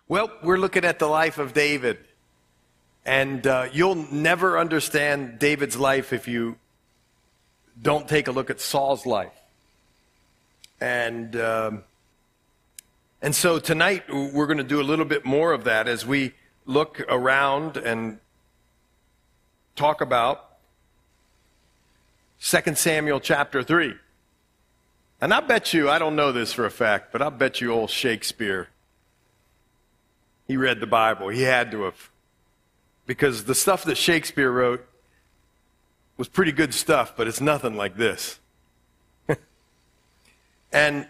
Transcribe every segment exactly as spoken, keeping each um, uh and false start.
Well, we're looking at the life of David. And uh, you'll never understand David's life if you don't take a look at Saul's life. And, um, and so tonight we're going to do a little bit more of that as we look around and talk about Second Samuel chapter three. And I bet you, I don't know this for a fact, but I bet you old Shakespeare, he read the Bible. He had to have. Because the stuff that Shakespeare wrote was pretty good stuff, but it's nothing like this. And,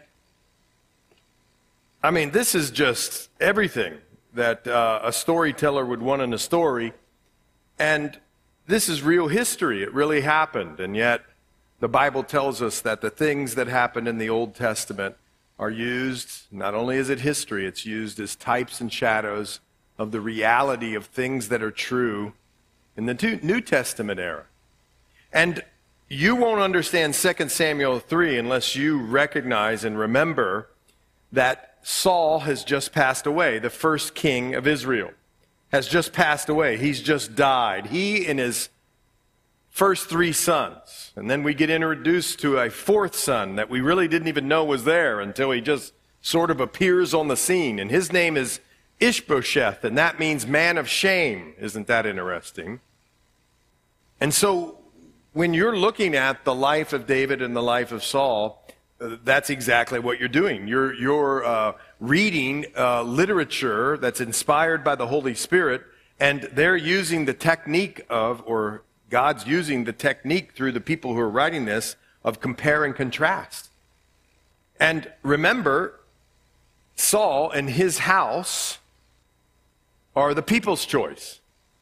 I mean, this is just everything that uh, a storyteller would want in a story. And this is real history. It really happened. And yet, the Bible tells us that the things that happened in the Old Testament are used, not only is it history, it's used as types and shadows of the reality of things that are true in the New Testament era. And you won't understand Second Samuel three unless you recognize and remember that Saul has just passed away, the first king of Israel has just passed away. He's just died. He and his first three sons. And then we get introduced to a fourth son that we really didn't even know was there until he just sort of appears on the scene. And his name is Ishbosheth, and that means man of shame. Isn't that interesting? And so when you're looking at the life of David and the life of Saul, uh, that's exactly what you're doing. You're, you're uh, reading uh, literature that's inspired by the Holy Spirit, and they're using the technique of, or God's using the technique through the people who are writing this, of compare and contrast. And remember, Saul and his house are the people's choice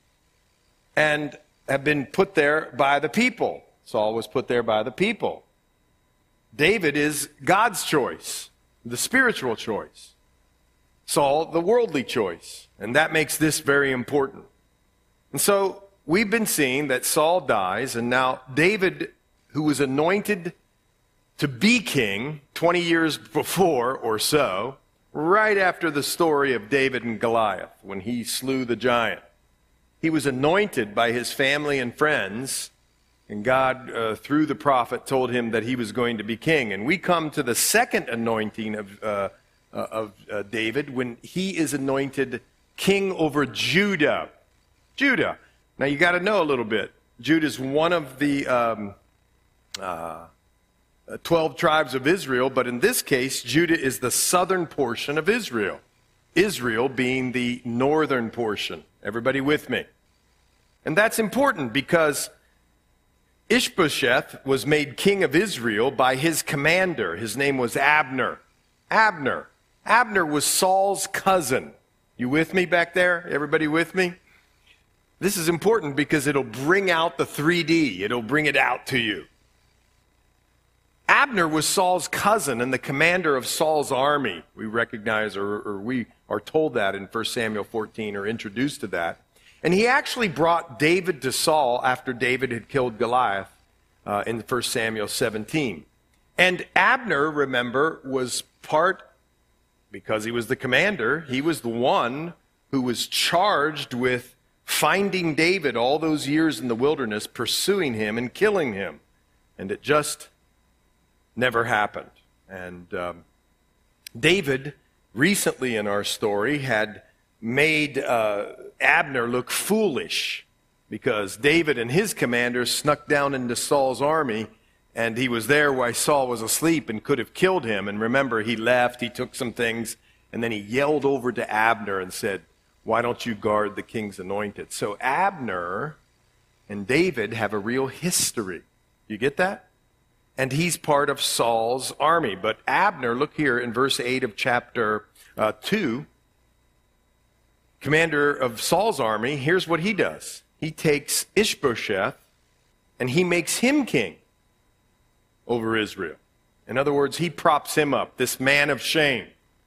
and have been put there by the people. Saul was put there by the people. David is God's choice, the spiritual choice. Saul, the worldly choice. And that makes this very important. And so we've been seeing that Saul dies, and now David, who was anointed to be king twenty years before or so, right after the story of David and Goliath, when he slew the giant. He was anointed by his family and friends, and God, uh, through the prophet, told him that he was going to be king. And we come to the second anointing of, uh, uh, of uh, David, when he is anointed king over Judah. Judah. Now, you got to know a little bit. Judah is one of the um, uh, twelve tribes of Israel, but in this case, Judah is the southern portion of Israel. Israel being the northern portion. Everybody with me? And that's important because Ishbosheth was made king of Israel by his commander. His name was Abner. Abner. Abner was Saul's cousin. You with me back there? Everybody with me? This is important because it'll bring out the three D. It'll bring it out to you. Abner was Saul's cousin and the commander of Saul's army. We recognize, or, or we are told that in First Samuel fourteen, or introduced to that. And he actually brought David to Saul after David had killed Goliath uh, in First Samuel seventeen. And Abner, remember, was part, because he was the commander, he was the one who was charged with finding David all those years in the wilderness, pursuing him and killing him. And it just never happened. And um, David, recently in our story, had made uh, Abner look foolish because David and his commanders snuck down into Saul's army, and he was there while Saul was asleep and could have killed him. And remember, he left, he took some things, and then he yelled over to Abner and said, "Why don't you guard the king's anointed?" So Abner and David have a real history. You get that? And he's part of Saul's army. But Abner, look here in verse eight of chapter uh, two, commander of Saul's army, here's what he does. He takes Ishbosheth and he makes him king over Israel. In other words, he props him up. This man of shame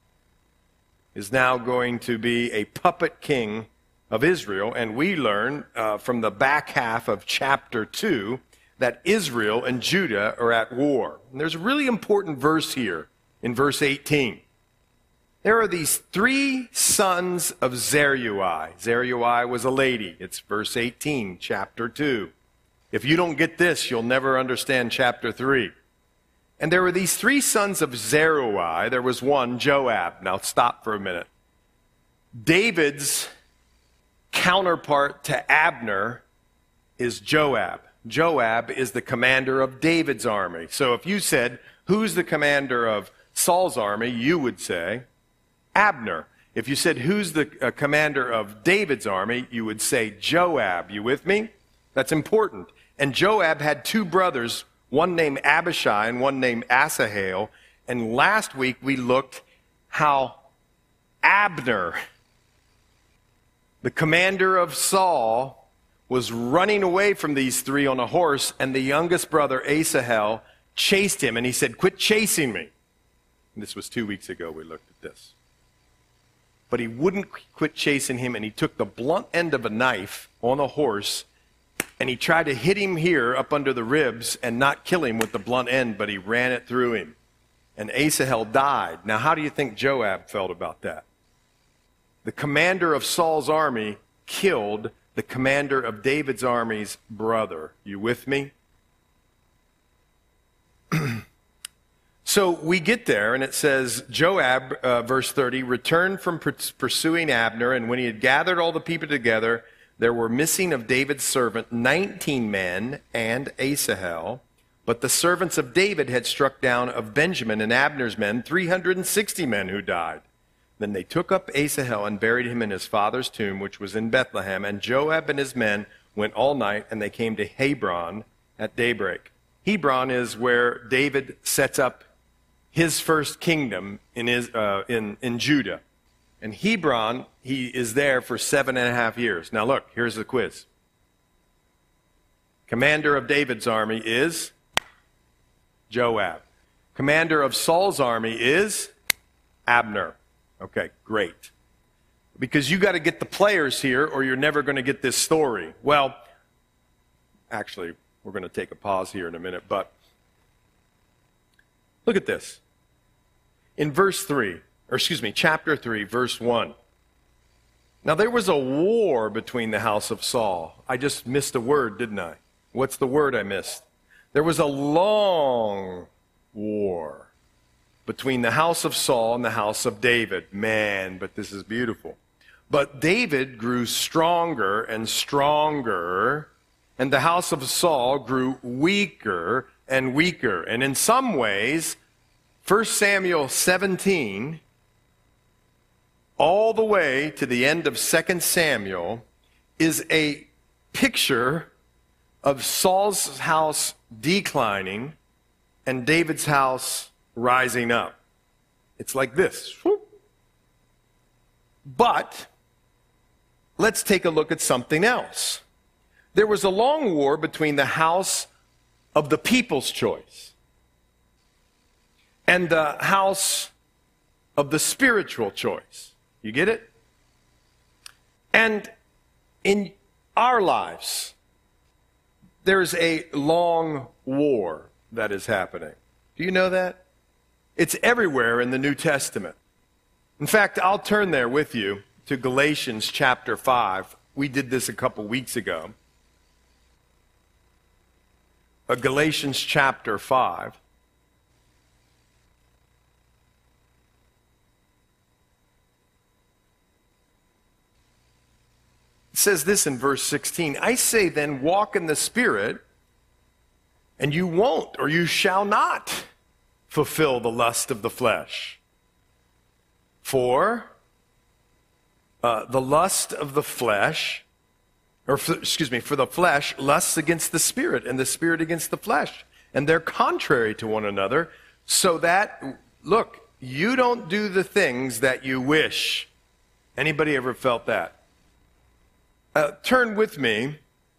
is now going to be a puppet king of Israel. And we learn uh, from the back half of chapter two that Israel and Judah are at war. And there's a really important verse here in verse eighteen. There are these three sons of Zeruiah. Zeruiah was a lady. It's verse eighteen, chapter two. If you don't get this, you'll never understand chapter three. And there were these three sons of Zeruiah. There was one, Joab. Now stop for a minute. David's counterpart to Abner is Joab. Joab is the commander of David's army. So if you said, who's the commander of Saul's army, you would say Abner. If you said, who's the uh, commander of David's army, you would say Joab. You with me? That's important. And Joab had two brothers, one named Abishai and one named Asahel. And last week we looked how Abner, the commander of Saul, was running away from these three on a horse, and the youngest brother, Asahel, chased him, and he said, quit chasing me. And this was two weeks ago we looked at this. But he wouldn't quit chasing him, and he took the blunt end of a knife on a horse, and he tried to hit him here up under the ribs and not kill him with the blunt end, but he ran it through him. And Asahel died. Now, how do you think Joab felt about that? The commander of Saul's army killed the commander of David's army's brother. You with me? So we get there, and it says, Joab, uh, verse thirty, returned from pursuing Abner, and when he had gathered all the people together, there were missing of David's servant nineteen men and Asahel. But the servants of David had struck down of Benjamin and Abner's men three hundred sixty men who died. Then they took up Asahel and buried him in his father's tomb, which was in Bethlehem. And Joab and his men went all night, and they came to Hebron at daybreak. Hebron is where David sets up his first kingdom in, his, uh, in, in Judah. And Hebron, he is there for seven and a half years. Now look, here's the quiz. Commander of David's army is Joab. Commander of Saul's army is Abner. Okay, great. Because you got to get the players here or you're never going to get this story. Well, actually, we're going to take a pause here in a minute, but look at this. In verse three, or excuse me, chapter three, verse one. Now there was a war between the house of Saul. I just missed a word, didn't I? What's the word I missed? There was a long war between the house of Saul and the house of David. Man, but this is beautiful. But David grew stronger and stronger, and the house of Saul grew weaker and weaker. And in some ways, First Samuel seventeen, all the way to the end of Second Samuel, is a picture of Saul's house declining and David's house rising up. It's like this. But let's take a look at something else. There was a long war between the house of the people's choice and the house of the spiritual choice. You get it? And in our lives, there's a long war that is happening. Do you know that? It's everywhere in the New Testament. In fact, I'll turn there with you to Galatians chapter five. We did this a couple weeks ago. Uh, Galatians chapter five. It says this in verse sixteen, I say then, walk in the Spirit, and you won't, or you shall not fulfill the lust of the flesh. For uh, the lust of the flesh, or for, excuse me, for the flesh lusts against the Spirit, and the Spirit against the flesh. And they're contrary to one another, so that, look, you don't do the things that you wish. Anybody ever felt that? Uh, turn with me.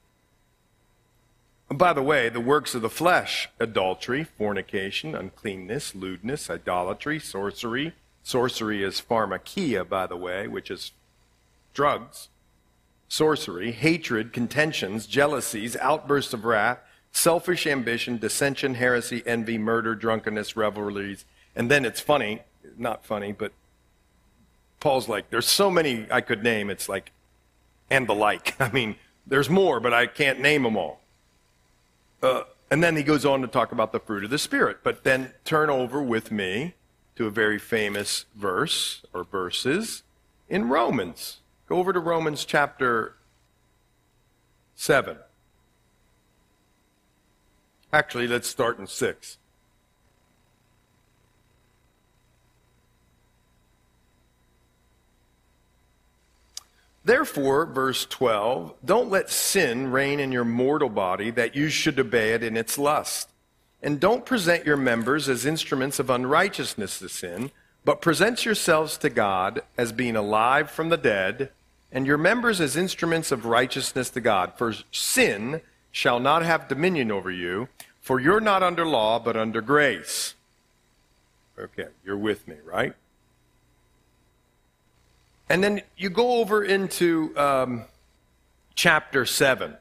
By the way, the works of the flesh, adultery, fornication, uncleanness, lewdness, idolatry, sorcery. Sorcery is pharmakia, by the way, which is drugs. Sorcery, hatred, contentions, jealousies, outbursts of wrath, selfish ambition, dissension, heresy, envy, murder, drunkenness, revelries. And then it's funny, not funny, but Paul's like, there's so many I could name. It's like, and the like. I mean, there's more, but I can't name them all. Uh, and then he goes on to talk about the fruit of the Spirit. But then turn over with me to a very famous verse or verses in Romans. Go over to Romans chapter seven. Actually, let's start in six. Therefore, verse twelve, don't let sin reign in your mortal body, that you should obey it in its lust. And don't present your members as instruments of unrighteousness to sin, but present yourselves to God as being alive from the dead, and your members as instruments of righteousness to God. For sin shall not have dominion over you, for you're not under law, but under grace. Okay, you're with me, right? And then you go over into um, chapter seven.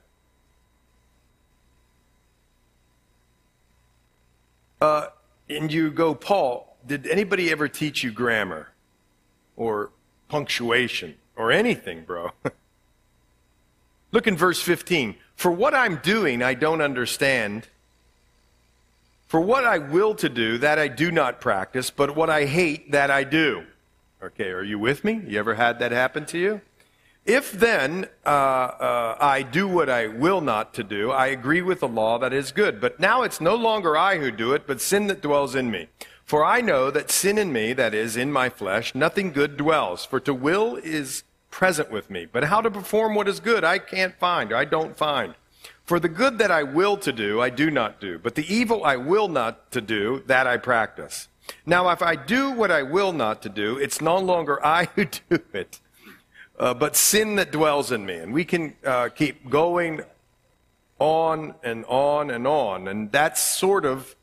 Uh, and you go, Paul, did anybody ever teach you grammar or punctuation or anything, bro? Look in verse fifteen. For what I'm doing, I don't understand. For what I will to do, that I do not practice, but what I hate, that I do. Okay, are you with me? You ever had that happen to you? If then uh, uh, I do what I will not to do, I agree with the law that is good. But now it's no longer I who do it, but sin that dwells in me. For I know that sin in me, that is, in my flesh, nothing good dwells. For to will is present with me. But how to perform what is good, I can't find, I don't find. For the good that I will to do, I do not do. But the evil I will not to do, that I practice. Now, if I do what I will not to do, it's no longer I who do it, uh, but sin that dwells in me. And we can uh, keep going on and on and on. And that's sort of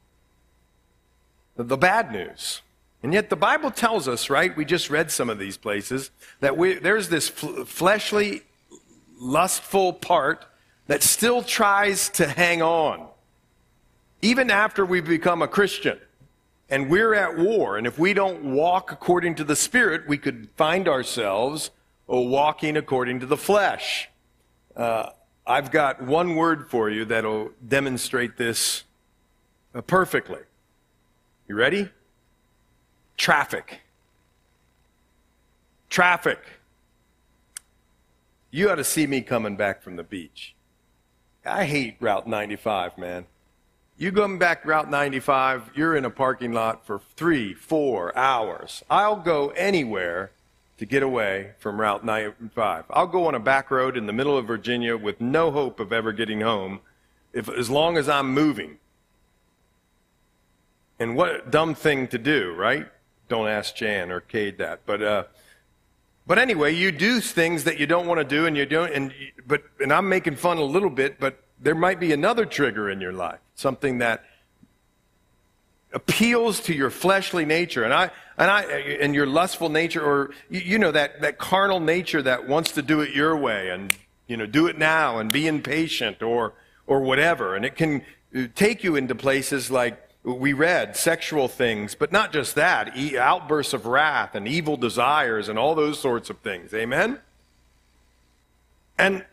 the bad news. And yet the Bible tells us, right, we just read some of these places, that we, there's this fl- fleshly, lustful part that still tries to hang on, even after we become a Christian. And we're at war, and if we don't walk according to the Spirit, we could find ourselves walking according to the flesh. Uh, I've got one word for you that'll demonstrate this uh, perfectly. You ready? Traffic. Traffic. You ought to see me coming back from the beach. I hate Route ninety-five, man. You going back Route ninety-five, you're in a parking lot for three, four hours. I'll go anywhere to get away from Route ninety-five. I'll go on a back road in the middle of Virginia with no hope of ever getting home, if as long as I'm moving. And what a dumb thing to do, right? Don't ask Jan or Cade that. But uh, but anyway, you do things that you don't want to do, and you don't. And but and I'm making fun a little bit, but there might be another trigger in your life, something that appeals to your fleshly nature, and I and I and your lustful nature, or you, you know that that carnal nature that wants to do it your way, and you know do it now, and be impatient, or or whatever, and it can take you into places like we read, sexual things, but not just that, e- outbursts of wrath and evil desires and all those sorts of things. Amen? And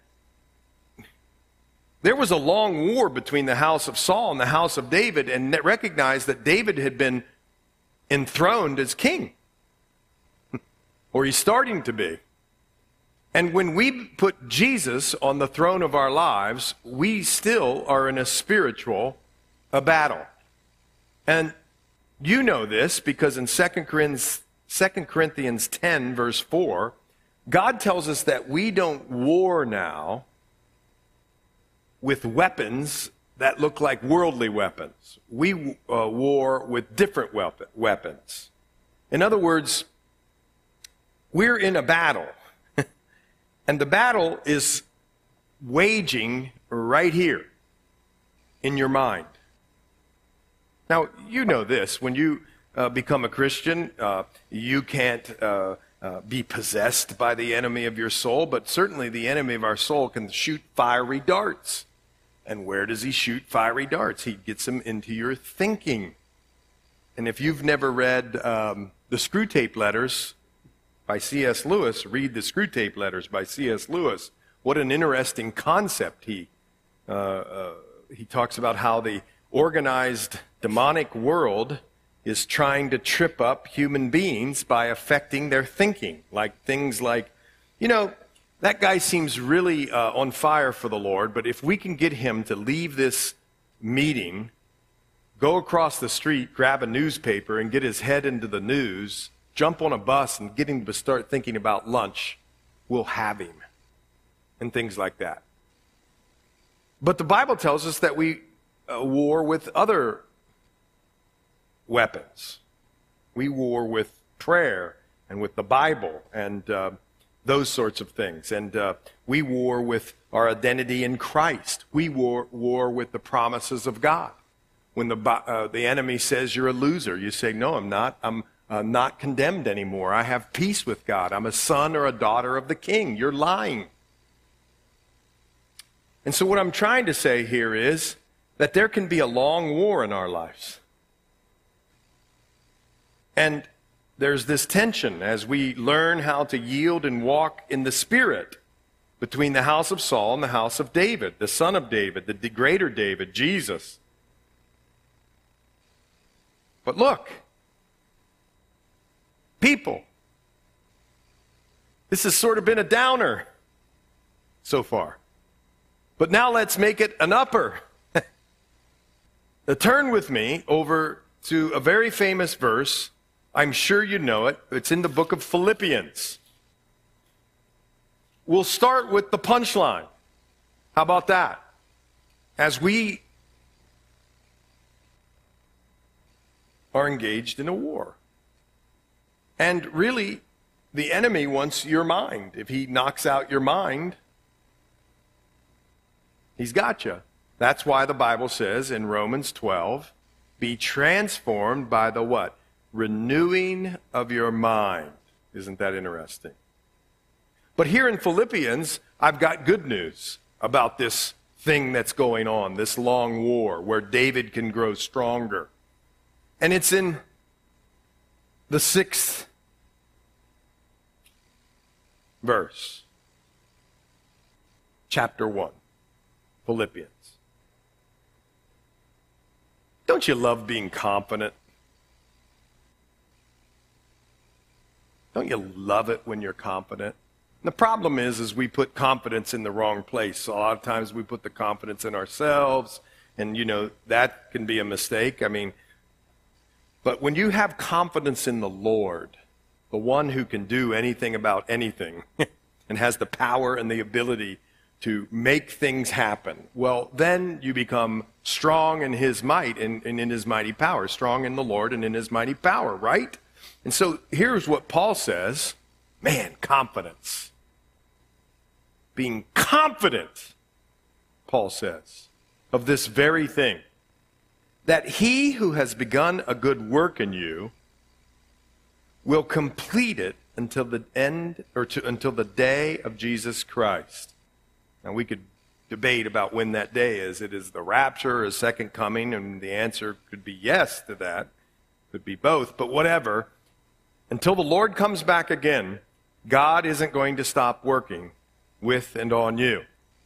there was a long war between the house of Saul and the house of David, and recognized that David had been enthroned as king. Or he's starting to be. And when we put Jesus on the throne of our lives, we still are in a spiritual a battle. And you know this because in Second Corinthians ten, verse four, God tells us that we don't war now with weapons that look like worldly weapons. We uh, war with different weapon, weapons. In other words, we're in a battle. And the battle is waging right here in your mind. Now, you know this. When you uh, become a Christian, uh, you can't uh, uh, be possessed by the enemy of your soul, but certainly the enemy of our soul can shoot fiery darts. And where does he shoot fiery darts? He gets them into your thinking. And if you've never read um, the Screw Tape Letters, by C S Lewis. Read the Screwtape Letters by C S Lewis. What an interesting concept. He, uh, uh, he talks about how the organized demonic world is trying to trip up human beings by affecting their thinking. Like things like, you know, that guy seems really uh, on fire for the Lord, but if we can get him to leave this meeting, go across the street, grab a newspaper, and get his head into the news, jump on a bus and get him to start thinking about lunch, we'll have him. And things like that. But the Bible tells us that we uh, war with other weapons. We war with prayer and with the Bible and uh, those sorts of things. And uh, we war with our identity in Christ. We war, war with the promises of God. When the, uh, the enemy says you're a loser, you say, no, I'm not. I'm uh, not condemned anymore. I have peace with God. I'm a son or a daughter of the King. You're lying. And so what I'm trying to say here is that there can be a long war in our lives. And there's this tension as we learn how to yield and walk in the Spirit between the house of Saul and the house of David, the son of David, the greater David, Jesus. But look, people, this has sort of been a downer so far. But now let's make it an upper. Turn with me over to a very famous verse. I'm sure you know it. It's in the book of Philippians. We'll start with the punchline. How about that? As we are engaged in a war. And really, the enemy wants your mind. If he knocks out your mind, he's got you. That's why the Bible says in Romans twelve, be transformed by the what? Renewing of your mind. Isn't that interesting? But here in Philippians, I've got good news about this thing that's going on, this long war where David can grow stronger. And it's in the sixth verse, chapter one. Philippians. Don't you love being confident? Don't you love it when you're confident? And the problem is, is we put confidence in the wrong place. So a lot of times we put the confidence in ourselves, and you know, that can be a mistake. I mean, but when you have confidence in the Lord, the one who can do anything about anything, and has the power and the ability to make things happen, well, then you become strong in his might and, and in his mighty power, strong in the Lord and in his mighty power, right? And so here's what Paul says, man, confidence. Being confident, Paul says, of this very thing, that he who has begun a good work in you will complete it until the end, or to, until the day of Jesus Christ. Now, we could debate about when that day is. It is the rapture or his second coming, and the answer could be yes to that. Could be both, but whatever. Until the Lord comes back again, God isn't going to stop working with and on you.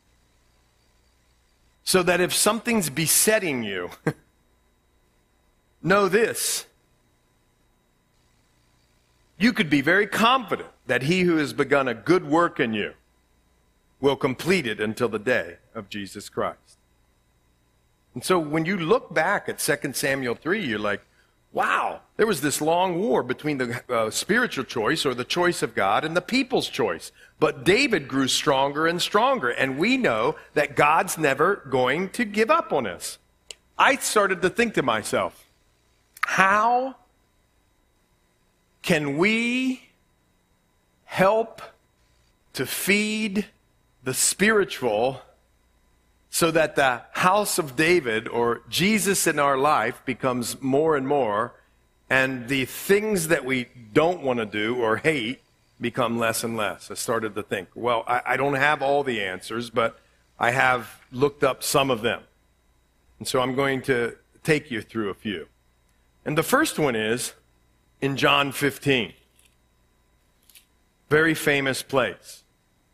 So that if something's besetting you, know this. You could be very confident that he who has begun a good work in you will complete it until the day of Jesus Christ. And so when you look back at Second Samuel three, you're like, wow, there was this long war between the uh, spiritual choice or the choice of God and the people's choice. But David grew stronger and stronger, and we know that God's never going to give up on us. I started to think to myself, how can we help to feed the spiritual so that the house of David or Jesus in our life becomes more and more, and the things that we don't want to do or hate become less and less? I started to think, well, I, I don't have all the answers, but I have looked up some of them. And so I'm going to take you through a few. And the first one is in John fifteen. Very famous place.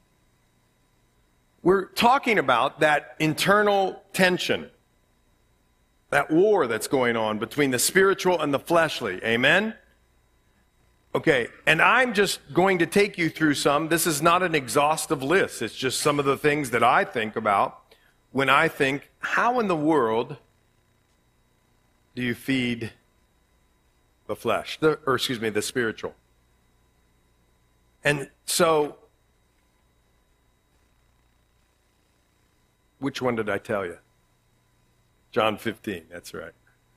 We're talking about that internal tension, that war that's going on between the spiritual and the fleshly. Amen? Okay, and I'm just going to take you through some. This is not an exhaustive list. It's just some of the things that I think about when I think, how in the world do you feed the flesh, the, or excuse me, the spiritual? And so, which one did I tell you? John fifteen, that's right.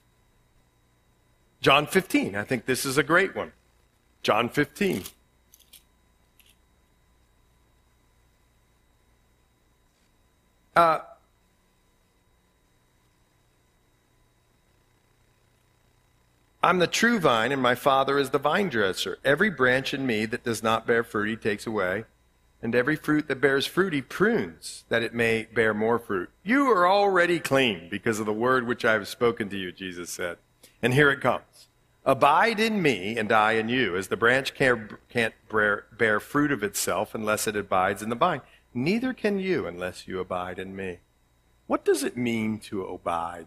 John fifteen, I think this is a great one. John fifteen. Uh, I'm the true vine, and my Father is the vine dresser. Every branch in me that does not bear fruit, he takes away. And every fruit that bears fruit, he prunes, that it may bear more fruit. You are already clean because of the word which I have spoken to you, Jesus said. And here it comes. Abide in me, and I in you, as the branch can't bear fruit of itself unless it abides in the vine. Neither can you unless you abide in me. What does it mean to abide?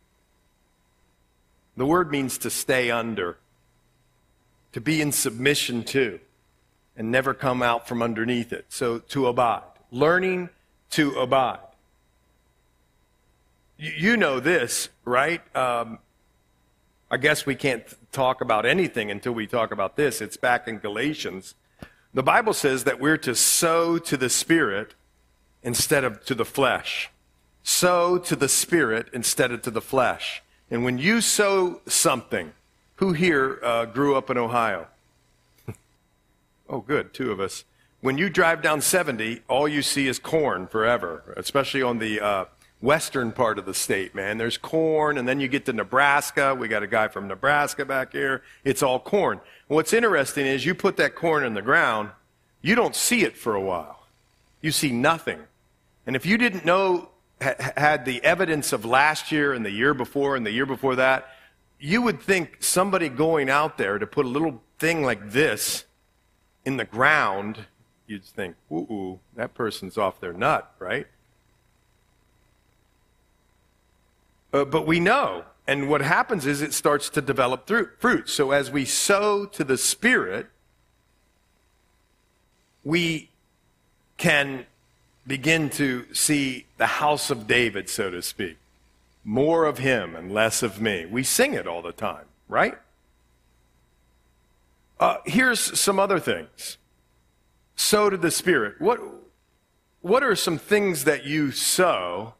The word means to stay under, to be in submission to, and never come out from underneath it. So to abide, learning to abide. You, you know this, right? Um, I guess we can't talk about anything until we talk about this. It's back in Galatians. The Bible says that we're to sow to the Spirit instead of to the flesh. Sow to the Spirit instead of to the flesh. And when you sow something, who here uh, grew up in Ohio? Oh, good, two of us. When you drive down seventy, all you see is corn forever, especially on the uh, western part of the state, man. There's corn, and then you get to Nebraska. We got a guy from Nebraska back here. It's all corn. What's interesting is you put that corn in the ground, you don't see it for a while. You see nothing. And if you didn't know, ha- had the evidence of last year and the year before and the year before that, you would think somebody going out there to put a little thing like this in the ground, you'd think, ooh, that person's off their nut, right? Uh, but we know, and what happens is it starts to develop through, fruit. So as we sow to the Spirit, we can begin to see the house of David, so to speak. More of him and less of me. We sing it all the time, right? Uh, here's some other things. Sow to the Spirit. What, what are some things that you sow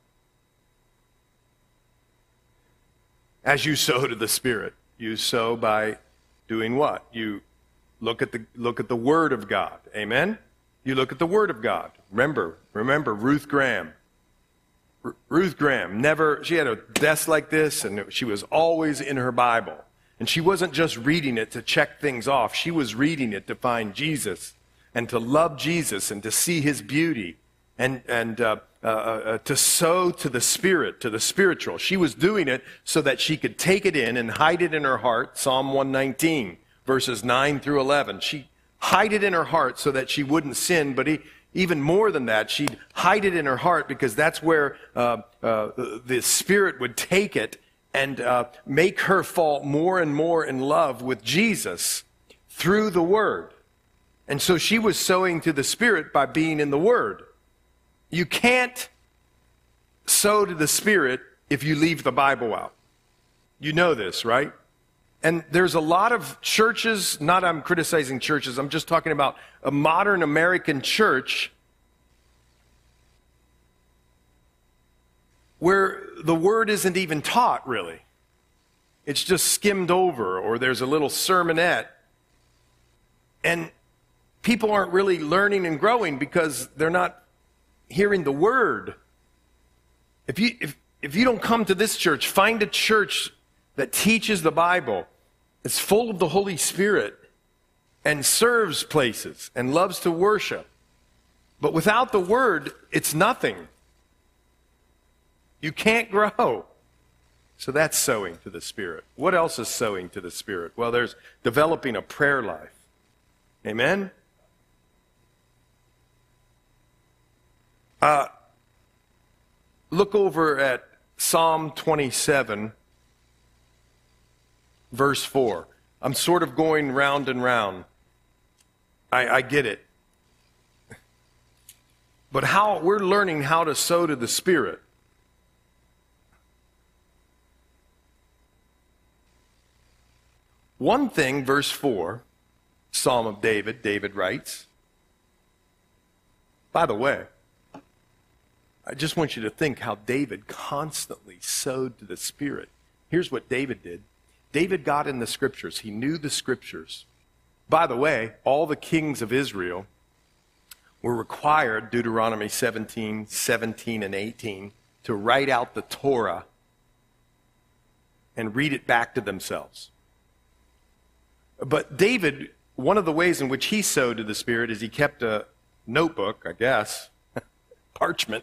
as you sow to the Spirit? You sow by doing what? You look at the look at the Word of God. Amen? You look at the Word of God. Remember, remember Ruth Graham. R- Ruth Graham never, she had a desk like this, and she was always in her Bible. And she wasn't just reading it to check things off. She was reading it to find Jesus and to love Jesus and to see his beauty and, and uh, uh, uh, to sow to the Spirit, to the spiritual. She was doing it so that she could take it in and hide it in her heart. Psalm one nineteen, verses nine through eleven. She hide it in her heart so that she wouldn't sin, but he, even more than that, she'd hide it in her heart because that's where uh, uh, the Spirit would take it and uh, make her fall more and more in love with Jesus through the Word. And so she was sowing to the Spirit by being in the Word. You can't sow to the Spirit if you leave the Bible out. You know this, right? And there's a lot of churches, not I'm criticizing churches, I'm just talking about a modern American church where the Word isn't even taught, really. It's just skimmed over, or there's a little sermonette. And people aren't really learning and growing because they're not hearing the Word. If you, if, if you don't come to this church, find a church that teaches the Bible, is full of the Holy Spirit, and serves places, and loves to worship. But without the Word, it's nothing. You can't grow. So that's sowing to the Spirit. What else is sowing to the Spirit? Well, there's developing a prayer life. Amen? Uh, look over at Psalm twenty-seven, verse four. I'm sort of going round and round. I, I get it. But how we're learning how to sow to the Spirit. One thing, verse four, Psalm of David, David writes. By the way, I just want you to think how David constantly sowed to the Spirit. Here's what David did. David got in the Scriptures. He knew the Scriptures. By the way, all the kings of Israel were required, Deuteronomy seventeen, seventeen, and eighteen, to write out the Torah and read it back to themselves. But David, one of the ways in which he sowed to the Spirit is he kept a notebook, I guess, parchment.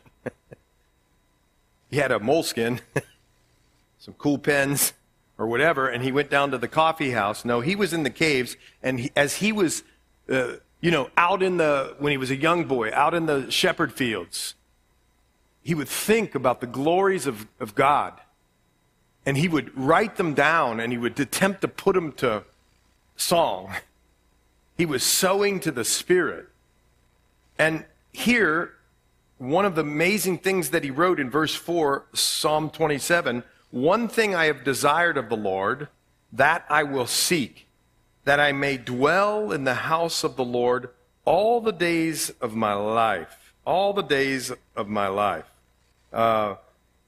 He had a moleskin, some cool pens, or whatever, and he went down to the coffee house. No, he was in the caves, and he, as he was, uh, you know, out in the, when he was a young boy, out in the shepherd fields, he would think about the glories of, of God, and he would write them down, and he would attempt to put them to song. He was sowing to the Spirit. And here, one of the amazing things that he wrote in verse four, Psalm twenty-seven, one thing I have desired of the Lord, that I will seek, that I may dwell in the house of the Lord all the days of my life. All the days of my life. Uh,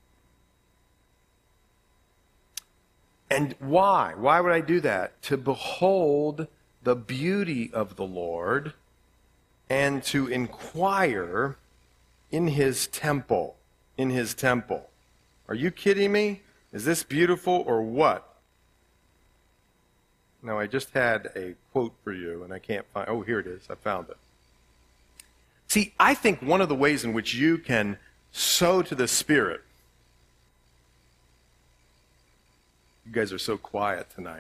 and why? Why would I do that? To behold the beauty of the Lord and to inquire in his temple. In his temple. Are you kidding me? Is this beautiful or what? Now, I just had a quote for you, and I can't find... Oh, here it is. I found it. See, I think one of the ways in which you can sow to the Spirit... You guys are so quiet tonight.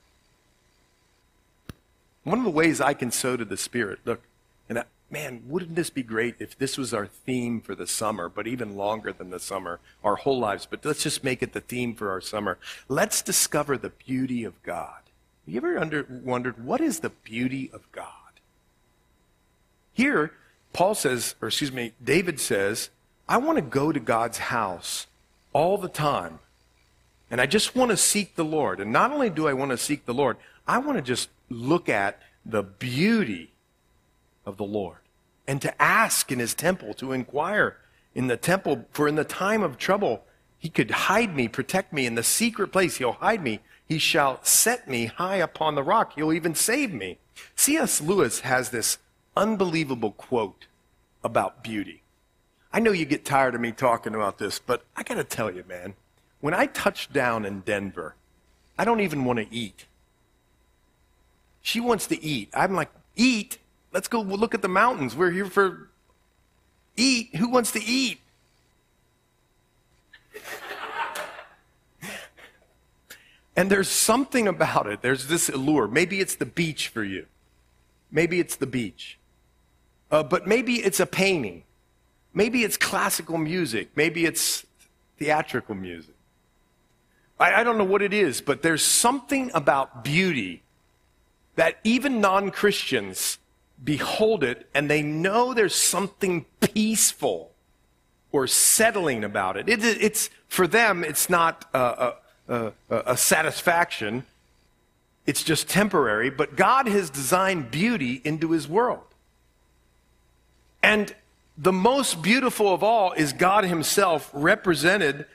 One of the ways I can sow to the Spirit... Look, and I, man, wouldn't this be great if this was our theme for the summer, but even longer than the summer, our whole lives. But let's just make it the theme for our summer. Let's discover the beauty of God. Have you ever under, wondered, what is the beauty of God? Here, Paul says, or excuse me, David says, I want to go to God's house all the time. And I just want to seek the Lord. And not only do I want to seek the Lord, I want to just look at the beauty of the Lord. And to ask in his temple, to inquire in the temple, for in the time of trouble, he could hide me, protect me in the secret place. He'll hide me. He shall set me high upon the rock. He'll even save me. C S Lewis has this unbelievable quote about beauty. I know you get tired of me talking about this, but I got to tell you, man, when I touch down in Denver, I don't even want to eat. She wants to eat. I'm like, eat? Let's go look at the mountains. We're here for eat. Who wants to eat? And there's something about it. There's this allure. Maybe it's the beach for you. Maybe it's the beach. Uh, but maybe it's a painting. Maybe it's classical music. Maybe it's theatrical music. I, I don't know what it is, but there's something about beauty that even non-Christians behold it, and they know there's something peaceful or settling about it. it it's for them, it's not a, a, a, a satisfaction. It's just temporary. But God has designed beauty into his world. And the most beautiful of all is God himself, represented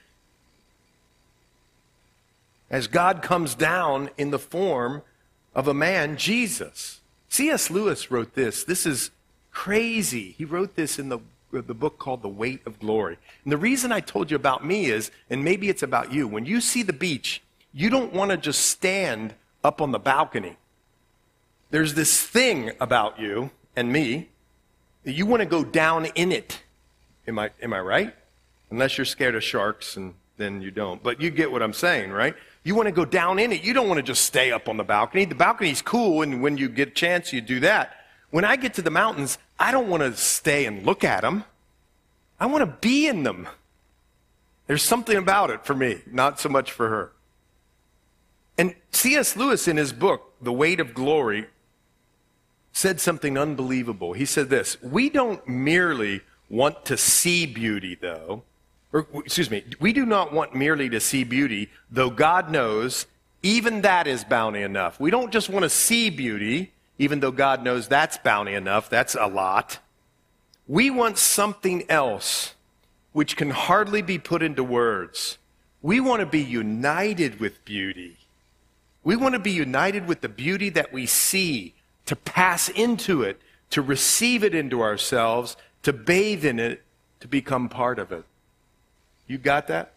as God comes down in the form of a man, Jesus. C S Lewis wrote this. This is crazy. He wrote this in the, the book called The Weight of Glory. And the reason I told you about me is, and maybe it's about you, when you see the beach, you don't want to just stand up on the balcony. There's this thing about you and me that you want to go down in it. Am I, am I right? Unless you're scared of sharks, and then you don't. But you get what I'm saying, right? You want to go down in it. You don't want to just stay up on the balcony. The balcony's cool, and when you get a chance, you do that. When I get to the mountains, I don't want to stay and look at them. I want to be in them. There's something about it for me, not so much for her. And C S Lewis, in his book, The Weight of Glory, said something unbelievable. He said this: we don't merely want to see beauty, though, or excuse me, we do not want merely to see beauty, though God knows even that is bounty enough. We don't just want to see beauty, even though God knows that's bounty enough, that's a lot. We want something else which can hardly be put into words. We want to be united with beauty. We want to be united with the beauty that we see, to pass into it, to receive it into ourselves, to bathe in it, to become part of it. You got that?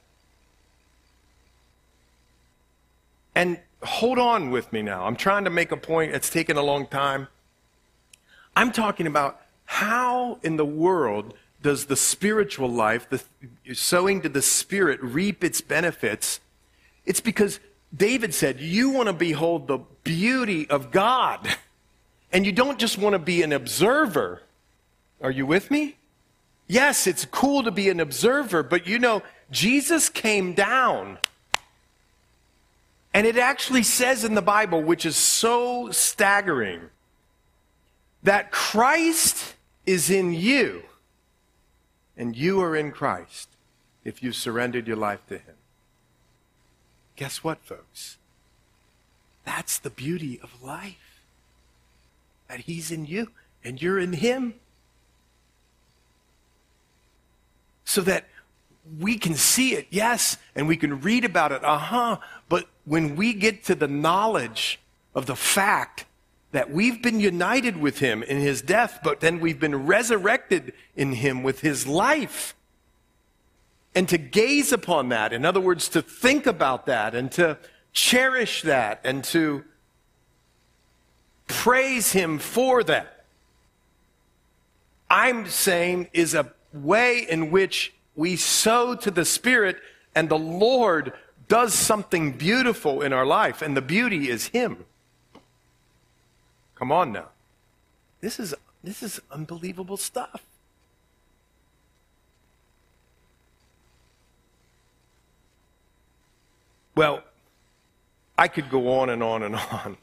And hold on with me now. I'm trying to make a point. It's taken a long time. I'm talking about how in the world does the spiritual life, the sowing to the Spirit, reap its benefits? It's because David said, you want to behold the beauty of God. And you don't just want to be an observer. Are you with me? Yes, it's cool to be an observer, but you know, Jesus came down. And it actually says in the Bible, which is so staggering, that Christ is in you, and you are in Christ if you surrendered your life to him. Guess what, folks? That's the beauty of life. That he's in you, and you're in him. So that we can see it, yes, and we can read about it, uh-huh, but when we get to the knowledge of the fact that we've been united with him in his death, but then we've been resurrected in him with his life, and to gaze upon that, in other words, to think about that, and to cherish that, and to praise him for that, I'm saying is a way in which we sow to the Spirit, and the Lord does something beautiful in our life, and the beauty is him. Come on now. This is, this is unbelievable stuff. Well, I could go on and on and on.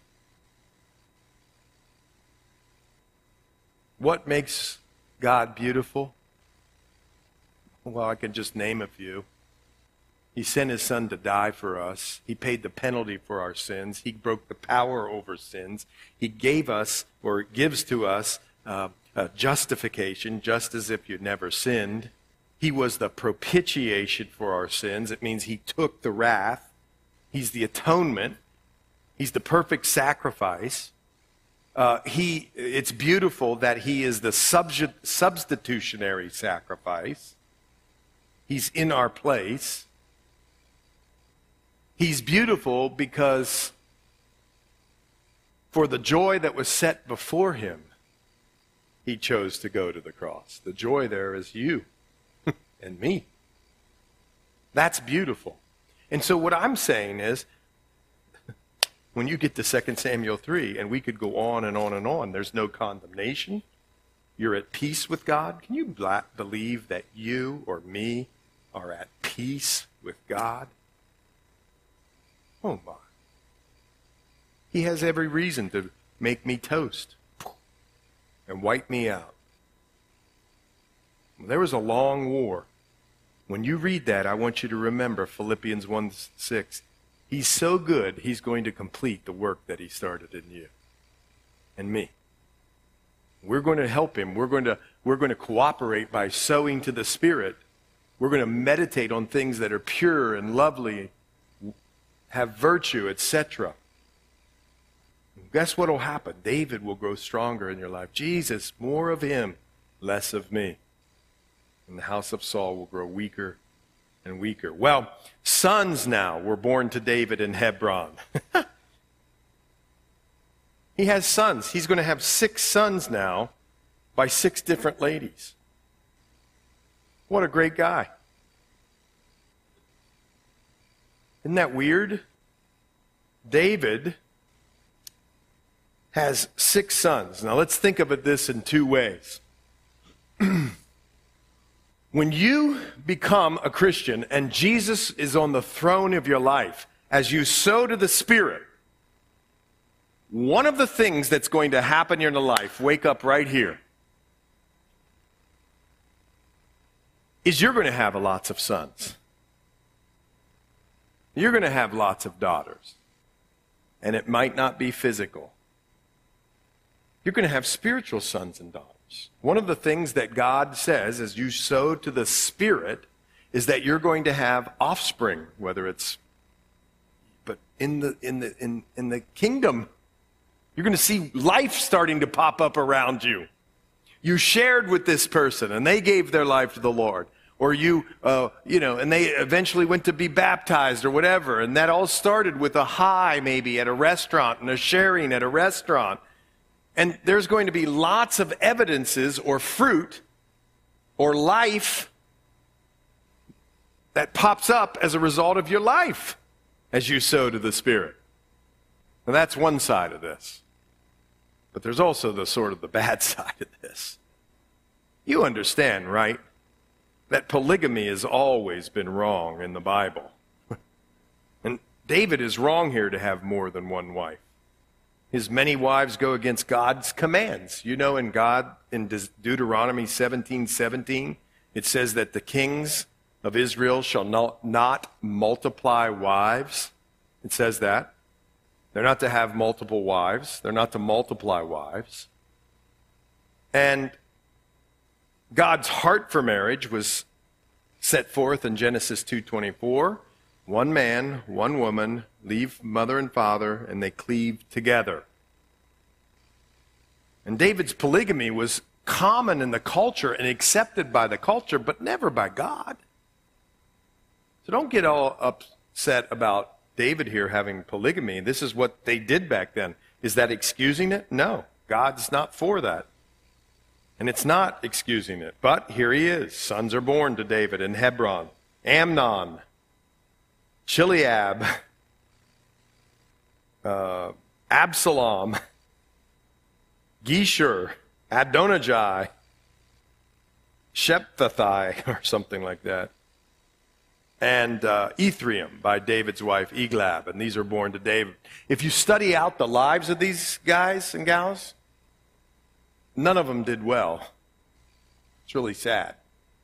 What makes God beautiful? Well, I can just name a few. He sent his son to die for us. He paid the penalty for our sins. He broke the power over sins. He gave us, or gives to us, uh, a justification, just as if you'd never sinned. He was the propitiation for our sins. It means he took the wrath. He's the atonement. He's the perfect sacrifice. Uh, he, it's beautiful that he is the subju- substitutionary sacrifice. He's in our place. He's beautiful because for the joy that was set before him, he chose to go to the cross. The joy there is you and me. That's beautiful. And so what I'm saying is, when you get to Second Samuel three, and we could go on and on and on, there's no condemnation. You're at peace with God. Can you bla- believe that you or me are at peace with God? Oh my. He has every reason to make me toast and wipe me out. There was a long war. When you read that, I want you to remember Philippians one six. He's so good, he's going to complete the work that he started in you and me. We're going to help him. We're going to, we're going to cooperate by sowing to the Spirit. We're going to meditate on things that are pure and lovely, have virtue, et cetera. Guess what will happen? David will grow stronger in your life. Jesus, more of him, less of me. And the house of Saul will grow weaker and weaker. Well, sons now were born to David in Hebron. He has sons. He's going to have six sons now by six different ladies. What a great guy. Isn't that weird? David has six sons. Now let's think of it this in two ways. When you become a Christian and Jesus is on the throne of your life, as you sow to the Spirit, one of the things that's going to happen in your life, wake up right here, is you're going to have lots of sons. You're going to have lots of daughters. And it might not be physical. You're going to have spiritual sons and daughters. One of the things that God says as you sow to the Spirit is that you're going to have offspring, whether it's, but in the in the in, in the kingdom, you're going to see life starting to pop up around you. You shared with this person and they gave their life to the Lord. Or you, uh, you know, and they eventually went to be baptized or whatever. And that all started with a hi maybe at a restaurant and a sharing at a restaurant. And there's going to be lots of evidences or fruit or life that pops up as a result of your life as you sow to the Spirit. Now that's one side of this. But there's also the sort of the bad side of this. You understand, right? That polygamy has always been wrong in the Bible. And David is wrong here to have more than one wife. His many wives go against God's commands. You know, in God, in De- Deuteronomy seventeen seventeen, it says that the kings of Israel shall not, not multiply wives. It says that. They're not to have multiple wives. They're not to multiply wives. And God's heart for marriage was set forth in Genesis two twenty-four. One man, one woman, leave mother and father, and they cleave together. And David's polygamy was common in the culture and accepted by the culture, but never by God. So don't get all upset about David here having polygamy. This is what they did back then. Is that excusing it? No. God's not for that. And it's not excusing it. But here he is. Sons are born to David in Hebron. Amnon, Chileab, uh, Absalom, Geshur, Adonijah, Shephthai, or something like that. And uh, Ephraim by David's wife, Eglab. And these are born to David. If you study out the lives of these guys and gals, none of them did well. It's really sad.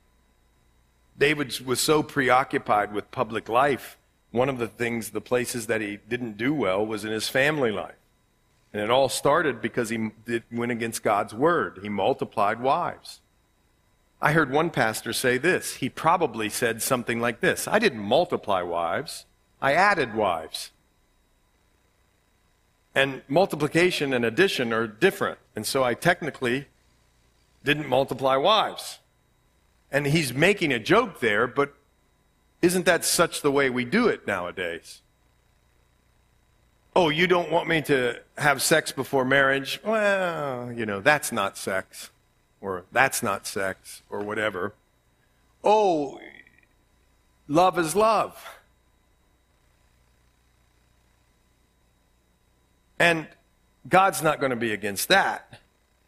David was so preoccupied with public life, one of the things, the places that he didn't do well was in his family life. And it all started because he did, went against God's word. He multiplied wives. I heard one pastor say this. He probably said something like this: I didn't multiply wives, I added wives. And multiplication and addition are different. And so I technically didn't multiply wives. And he's making a joke there, but isn't that such the way we do it nowadays? Oh, you don't want me to have sex before marriage? Well, you know, that's not sex. Or that's not sex, or whatever. Oh, love is love. And God's not going to be against that.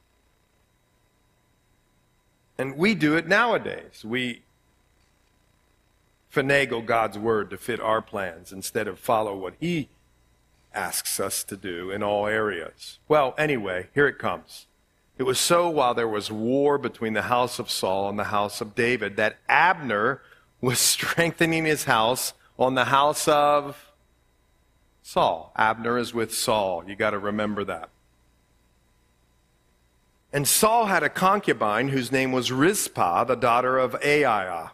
And we do it nowadays. We finagle God's word to fit our plans instead of follow what he asks us to do in all areas. Well, anyway, here it comes. It was so while there was war between the house of Saul and the house of David that Abner was strengthening his house on the house of Saul. Abner is with Saul. You got to remember that. And Saul had a concubine whose name was Rizpah, the daughter of Aiah.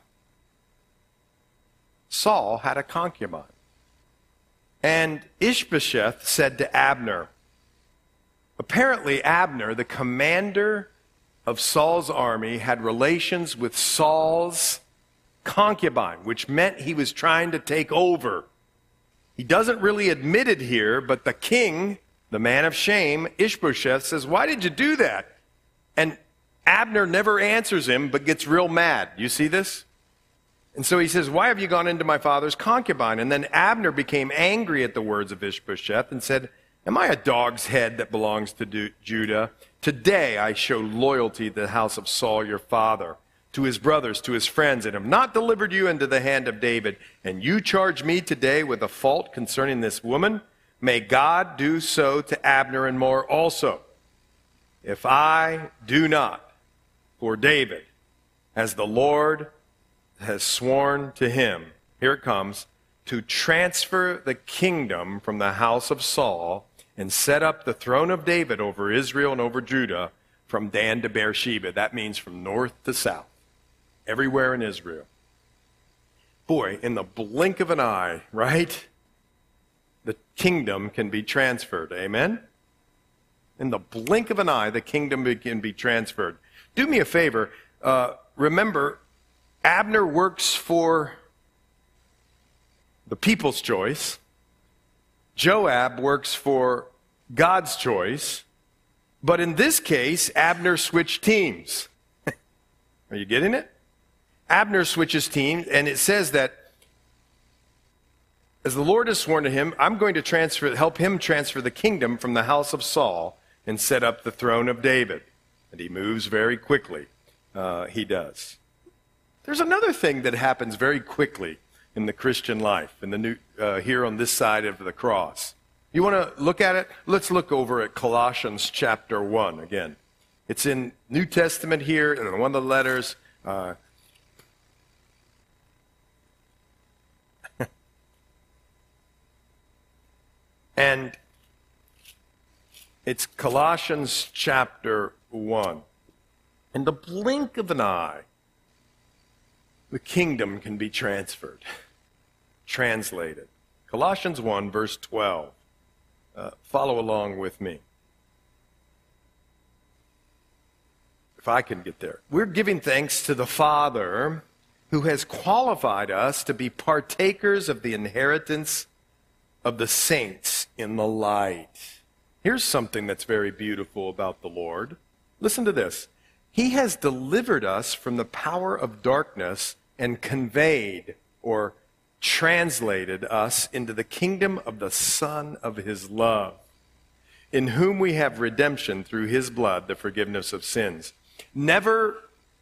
Saul had a concubine. And Ishbosheth said to Abner, apparently Abner, the commander of Saul's army, had relations with Saul's concubine, which meant he was trying to take over. He doesn't really admit it here, but the king, the man of shame, Ishbosheth, says, why did you do that? And Abner never answers him, but gets real mad. You see this? And so he says, why have you gone into my father's concubine? And then Abner became angry at the words of Ishbosheth and said, am I a dog's head that belongs to Judah? Today I show loyalty to the house of Saul your father. to his brothers, to his friends, and have not delivered you into the hand of David, and you charge me today with a fault concerning this woman, may God do so to Abner and more also, if I do not for David, as the Lord has sworn to him," here it comes, "to transfer the kingdom from the house of Saul and set up the throne of David over Israel and over Judah from Dan to Beersheba." That means from north to south, everywhere in Israel. Boy, in the blink of an eye, right? The kingdom can be transferred. Amen? In the blink of an eye, the kingdom can be transferred. Do me a favor. Uh, remember, Abner works for the people's choice. Joab works for God's choice. But in this case, Abner switched teams. Are you getting it? Abner switches teams, and it says that as the Lord has sworn to him, I'm going to transfer, help him transfer the kingdom from the house of Saul and set up the throne of David. And he moves very quickly. Uh, he does. There's another thing that happens very quickly in the Christian life, in the new, uh, here on this side of the cross. You want to look at it? Let's look over at Colossians chapter one again. It's in New Testament here, in one of the letters. Uh, and it's Colossians chapter one. In the blink of an eye, the kingdom can be transferred, translated. Colossians one, verse twelve. Uh, follow along with me. If I can get there. We're giving thanks to the Father who has qualified us to be partakers of the inheritance of the saints in the light. Here's something that's very beautiful about the Lord. Listen to this. He has delivered us from the power of darkness and conveyed or translated us into the kingdom of the Son of his love, in whom we have redemption through his blood, the forgiveness of sins. Never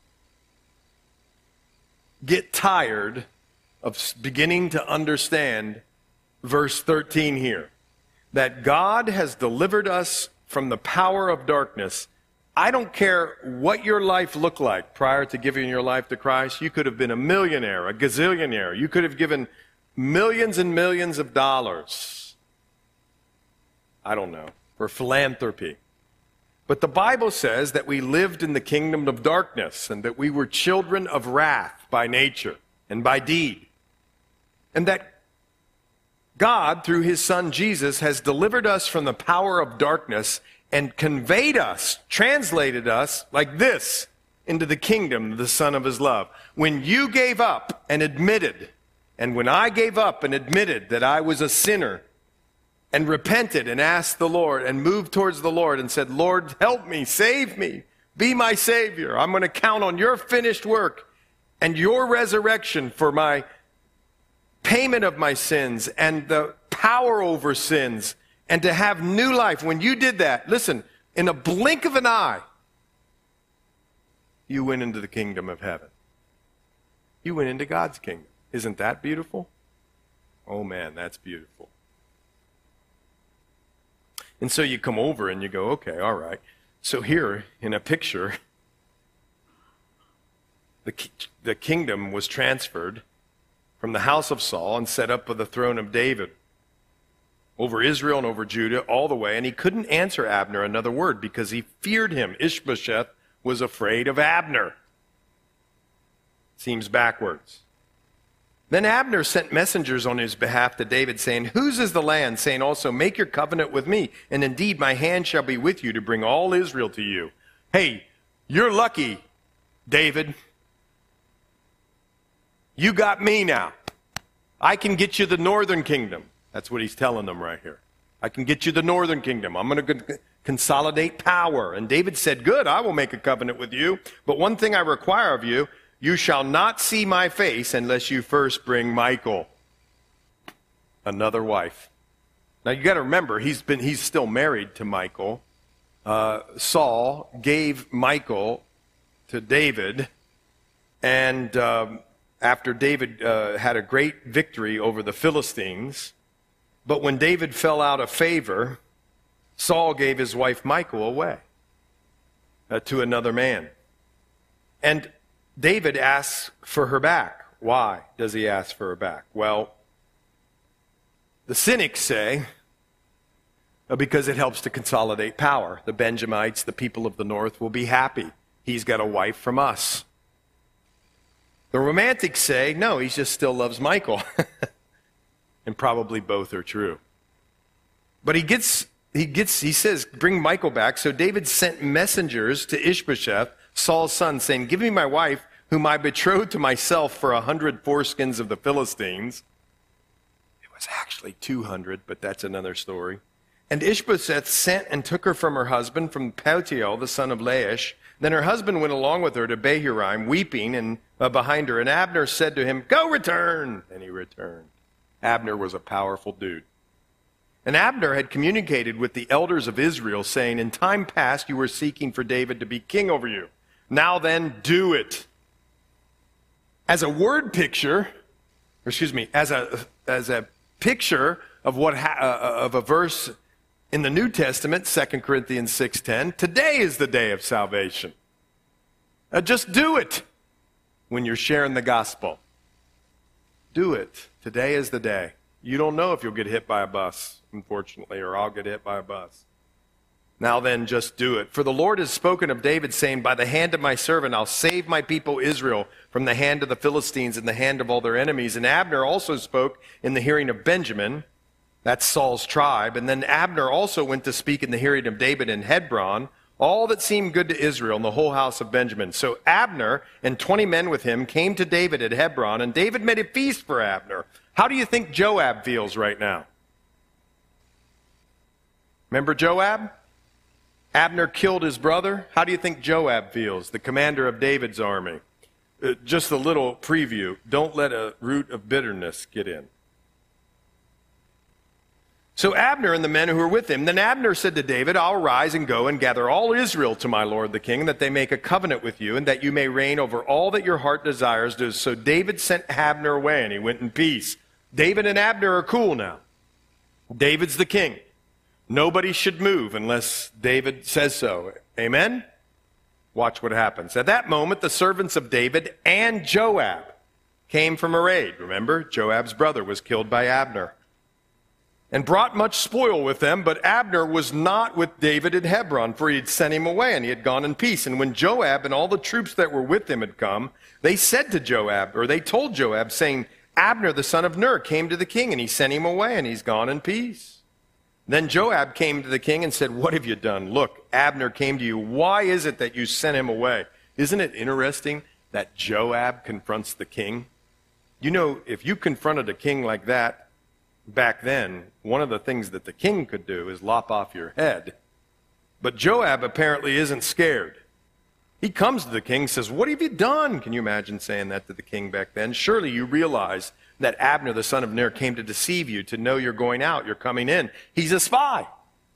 get tired of beginning to understand verse thirteen here, that God has delivered us from the power of darkness. I don't care what your life looked like prior to giving your life to Christ. You could have been a millionaire, a gazillionaire. You could have given millions and millions of dollars, I don't know, for philanthropy. But the Bible says that we lived in the kingdom of darkness and that we were children of wrath by nature and by deed. And that God, through his Son Jesus, has delivered us from the power of darkness and conveyed us, translated us like this into the kingdom of the Son of his love. When you gave up and admitted, and when I gave up and admitted that I was a sinner and repented and asked the Lord and moved towards the Lord and said, "Lord, help me, save me, be my Savior. I'm going to count on your finished work and your resurrection for my payment of my sins and the power over sins and to have new life." When you did that, listen, in a blink of an eye, you went into the kingdom of heaven. You went into God's kingdom. Isn't that beautiful? Oh man, that's beautiful. And so you come over and you go, okay, all right. So here in a picture, the, the kingdom was transferred from the house of Saul and set up with the throne of David over Israel and over Judah all the way. And he couldn't answer Abner another word because he feared him. Ishbosheth was afraid of Abner. Seems backwards. Then Abner sent messengers on his behalf to David, saying, "Whose is the land?" Saying also, "Make your covenant with me, and indeed my hand shall be with you to bring all Israel to you." Hey, you're lucky, David. You got me now. I can get you the northern kingdom. That's what he's telling them right here. I can get you the northern kingdom. I'm going to consolidate power. And David said, "Good, I will make a covenant with you. But one thing I require of you, you shall not see my face unless you first bring Michal, another wife." Now you got to remember, he's been he's still married to Michal. Uh, Saul gave Michal to David And um, after David uh, had a great victory over the Philistines, but when David fell out of favor, Saul gave his wife Michal away uh, to another man. And David asks for her back. Why does he ask for her back? Well, the cynics say, uh, because it helps to consolidate power. The Benjamites, the people of the north, will be happy. He's got a wife from us. The romantics say, no, he just still loves Michal. And probably both are true. But he gets, he gets, he says, bring Michal back. So David sent messengers to Ishbosheth, Saul's son, saying, give me my wife, whom I betrothed to myself for a hundred foreskins of the Philistines. It was actually two hundred, but that's another story. And Ishbosheth sent and took her from her husband, from Paltiel, the son of Laish. Then her husband went along with her to Bahurim, weeping and uh, behind her. And Abner said to him, go return. And he returned. Abner was a powerful dude. And Abner had communicated with the elders of Israel, saying, in time past you were seeking for David to be king over you. Now then, do it. As a word picture, or excuse me, as a as a picture of what ha- uh, of a verse in the New Testament, Second Corinthians six ten, today is the day of salvation. Uh, just do it when you're sharing the gospel. Do it. Today is the day. You don't know if you'll get hit by a bus, unfortunately, or I'll get hit by a bus. Now then, just do it. For the Lord has spoken of David, saying, by the hand of my servant, I'll save my people Israel from the hand of the Philistines and the hand of all their enemies. And Abner also spoke in the hearing of Benjamin, that's Saul's tribe. And then Abner also went to speak in the hearing of David in Hebron, all that seemed good to Israel and the whole house of Benjamin. So Abner and twenty men with him came to David at Hebron, and David made a feast for Abner. How do you think Joab feels right now? Remember Joab? Abner killed his brother. How do you think Joab feels, the commander of David's army? Uh, just a little preview. Don't let a root of bitterness get in. So Abner and the men who were with him, then Abner said to David, I'll rise and go and gather all Israel to my lord the king, that they make a covenant with you, and that you may reign over all that your heart desires. So David sent Abner away, and he went in peace. David and Abner are cool now. David's the king. Nobody should move unless David says so. Amen? Watch what happens. At that moment, the servants of David and Joab came from a raid. Remember, Joab's brother was killed by Abner. And brought much spoil with them, but Abner was not with David at Hebron, for he had sent him away, and he had gone in peace. And when Joab and all the troops that were with him had come, they said to Joab, or they told Joab, saying, Abner the son of Ner came to the king, and he sent him away, and he's gone in peace. Then Joab came to the king and said, what have you done? Look, Abner came to you. Why is it that you sent him away? Isn't it interesting that Joab confronts the king? You know, if you confronted a king like that, back then, one of the things that the king could do is lop off your head. But Joab apparently isn't scared. He comes to the king and says, what have you done? Can you imagine saying that to the king back then? Surely you realize that Abner, the son of Ner, came to deceive you, to know you're going out, you're coming in. He's a spy.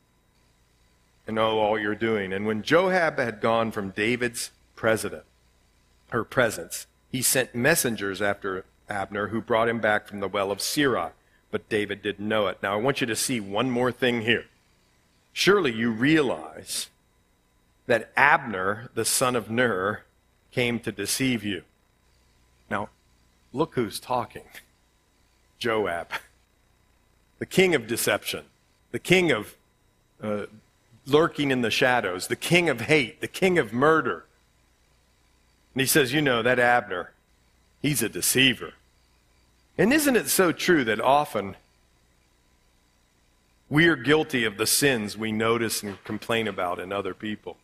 And know all you're doing. And when Joab had gone from David's president, her presence, he sent messengers after Abner, who brought him back from the well of Sirah. But David didn't know it. Now, I want you to see one more thing here. Surely you realize that Abner, the son of Ner, came to deceive you. Now, look who's talking. Joab, the king of deception, the king of uh, lurking in the shadows, the king of hate, the king of murder. And he says, you know, that Abner, he's a deceiver. And isn't it so true that often we are guilty of the sins we notice and complain about in other people?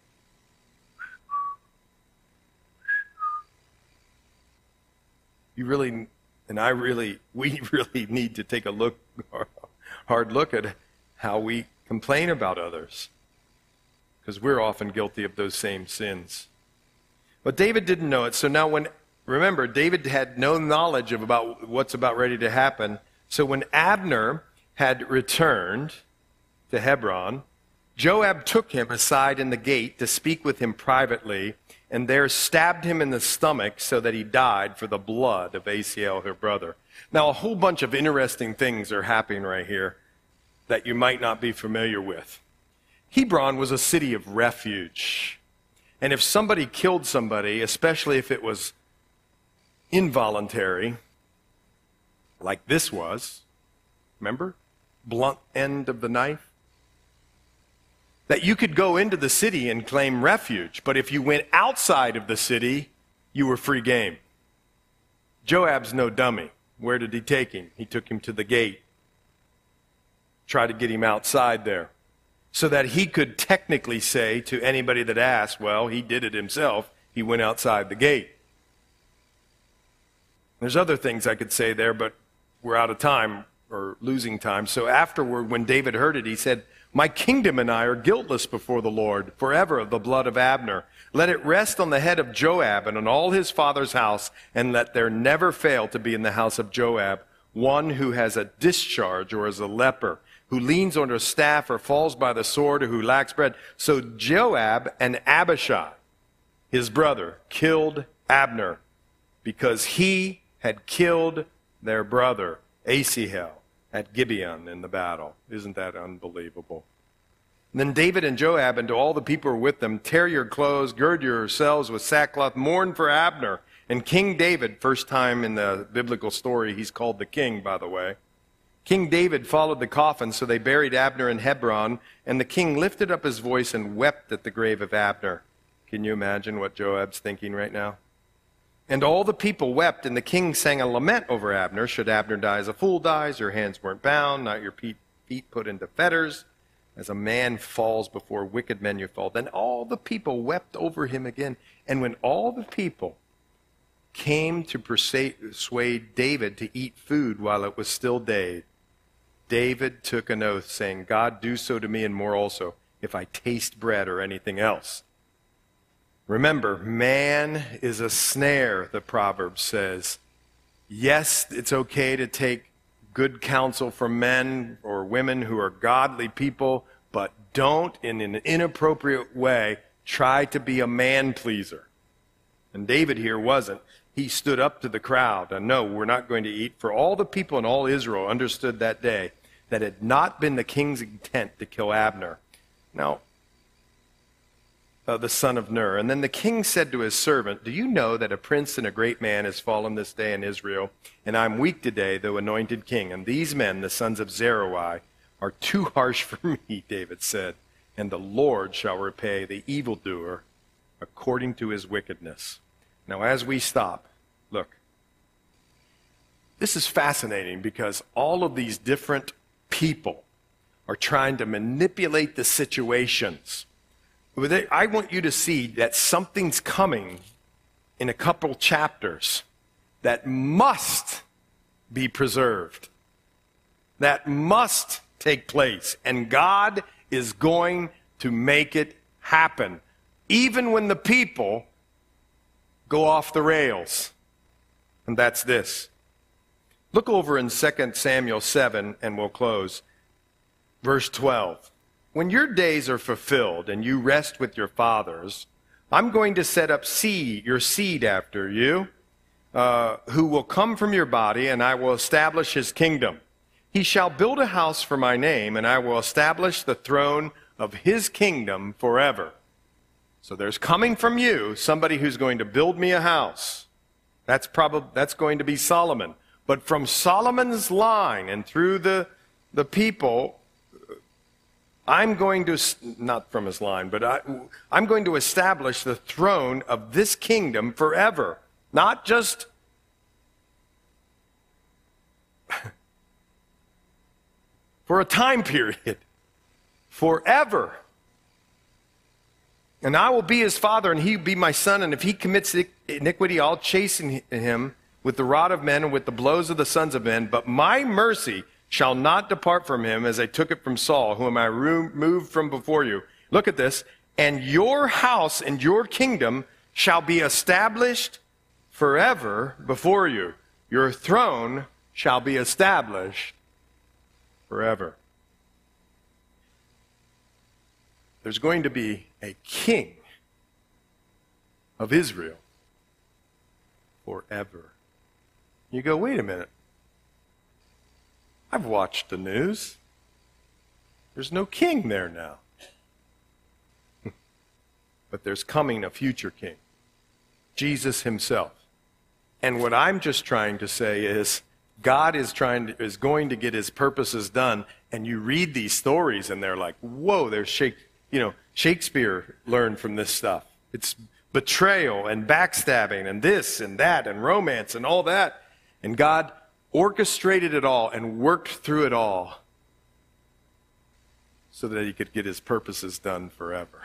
You really, and I really, we really need to take a look, hard look at how we complain about others, because we're often guilty of those same sins. But David didn't know it, so now when remember, David had no knowledge of about what's about ready to happen. So when Abner had returned to Hebron, Joab took him aside in the gate to speak with him privately. and there stabbed him in the stomach so that he died for the blood of Asahel, her brother. Now, a whole bunch of interesting things are happening right here that you might not be familiar with. Hebron was a city of refuge. And if somebody killed somebody, especially if it was involuntary, like this was, remember? Blunt end of the knife. That you could go into the city and claim refuge, but if you went outside of the city, you were free game. Joab's no dummy. Where did he take him? He took him to the gate. Tried to get him outside there, so that he could technically say to anybody that asked, well, he did it himself. He went outside the gate. There's other things I could say there, but we're out of time or losing time. So afterward, when David heard it, he said, my kingdom and I are guiltless before the Lord forever of the blood of Abner. Let it rest on the head of Joab and on all his father's house, and let there never fail to be in the house of Joab one who has a discharge or is a leper, who leans on a staff or falls by the sword, or who lacks bread. So Joab and Abishai, his brother, killed Abner because he had killed their brother Asahel at Gibeon in the battle. Isn't that unbelievable? And then David and Joab and to all the people who were with them, tear your clothes, gird yourselves with sackcloth, mourn for Abner. And King David, first time in the biblical story, he's called the king, by the way. King David followed the coffin, so they buried Abner in Hebron, and the king lifted up his voice and wept at the grave of Abner. Can you imagine what Joab's thinking right now? And all the people wept, and the king sang a lament over Abner. Should Abner die as a fool dies, your hands weren't bound, not your feet put into fetters. As a man falls before wicked men, you fall. Then all the people wept over him again. And when all the people came to persuade David to eat food while it was still day, David took an oath, saying, God, do so to me and more also, if I taste bread or anything else. Remember, man is a snare, the proverb says. Yes, it's okay to take good counsel from men or women who are godly people, but don't, in an inappropriate way, try to be a man pleaser. And David here wasn't. He stood up to the crowd, and no, we're not going to eat. For all the people in all Israel understood that day that it had not been the king's intent to kill Abner. Now, uh, the son of Ner. And then the king said to his servant, do you know that a prince and a great man has fallen this day in Israel? And I'm weak today, though anointed king. And these men, the sons of Zeruiah, are too harsh for me, David said. And the Lord shall repay the evildoer according to his wickedness. Now, as we stop, look. This is fascinating because all of these different people are trying to manipulate the situations. I want you to see that something's coming in a couple chapters that must be preserved, that must take place, and God is going to make it happen, even when the people go off the rails. And that's this. Look over in Second Samuel seven, and we'll close. Verse twelve. When your days are fulfilled and you rest with your fathers, I'm going to set up seed, your seed after you, uh, who will come from your body, and I will establish his kingdom. He shall build a house for my name, and I will establish the throne of his kingdom forever. So there's coming from you somebody who's going to build me a house. That's probably that's going to be Solomon. But from Solomon's line and through the the people, I'm going to, not from his line, but I, I'm going to establish the throne of this kingdom forever. Not just for a time period. Forever. And I will be his father, and he will be my son, and if he commits iniquity, I'll chasten him with the rod of men and with the blows of the sons of men. But my mercy shall not depart from him as I took it from Saul, whom I removed from before you. Look at this. And your house and your kingdom shall be established forever before you. Your throne shall be established forever. There's going to be a king of Israel forever. You go, wait a minute. I've watched the news. There's no king there now. But there's coming a future king, Jesus himself. And what I'm just trying to say is, God is trying to, is going to get his purposes done. And you read these stories and they're like, whoa, there's Shake, you know, Shakespeare learned from this stuff. It's betrayal and backstabbing and this and that and romance and all that. And God orchestrated it all and worked through it all so that he could get his purposes done forever.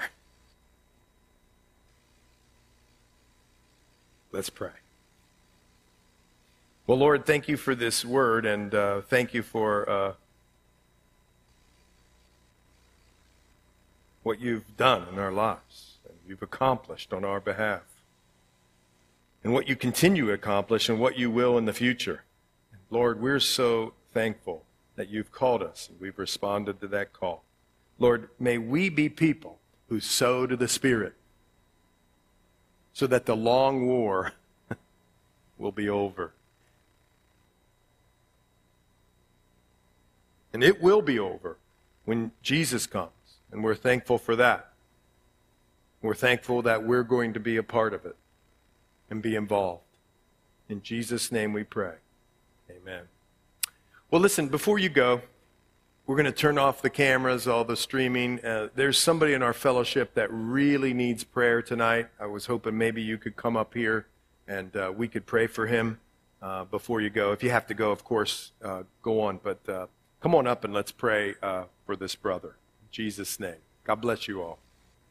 Let's pray. Well, Lord, thank you for this word, and uh, thank you for uh, what you've done in our lives, and you've accomplished on our behalf, and what you continue to accomplish, and what you will in the future. And Lord, we're so thankful that you've called us, and we've responded to that call. Lord, may we be people who sow to the Spirit, so that the long war will be over. And it will be over when Jesus comes. And we're thankful for that. We're thankful that we're going to be a part of it and be involved. In Jesus' name we pray. Amen. Well, listen, before you go, we're going to turn off the cameras, all the streaming. Uh, there's somebody in our fellowship that really needs prayer tonight. I was hoping maybe you could come up here and uh, we could pray for him uh, before you go. If you have to go, of course, uh, go on. But uh, come on up and let's pray uh, for this brother. In Jesus' name. God bless you all.